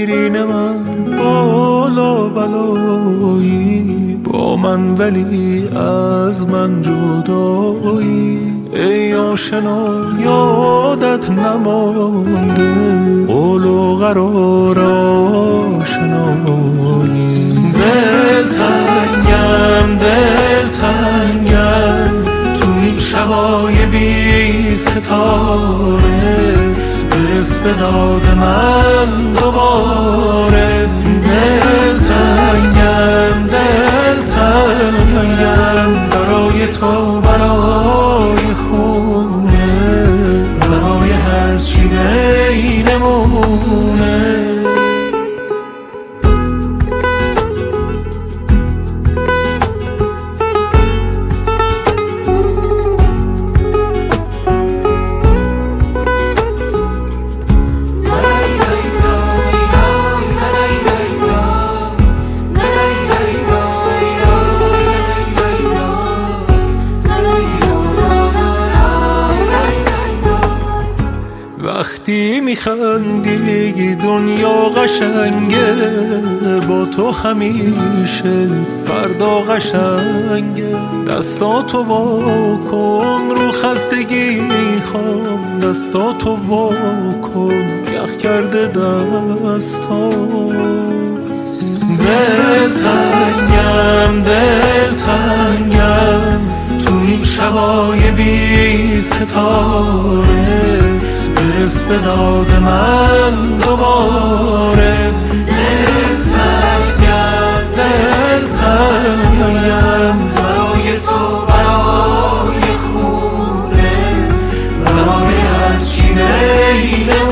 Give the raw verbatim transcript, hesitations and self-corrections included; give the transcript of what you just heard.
شیرین من بالا بلایی، با من ولی از من جدایی. ای آشنا یادت نمانده قول و قرار آشنایی. دلتنگم دلتنگم تو این شبای بی ستاره، برس به داد من دوباره. دلتنگم دلتنگم برای تو، برای خونه، برای هرچی بینمونه. وقتی میخندی دنیا قشنگه، با تو همیشه فردا قشنگه. دستاتو وا کن رو خستگی هم، دستاتو وا کن یخ کرده دستا. دلتنگم دلتنگم تو این شبای بی ستاره، برس به داد من دوباره. دلتنگم دلتنگم برای تو، برای خونه، برای هرچی بینه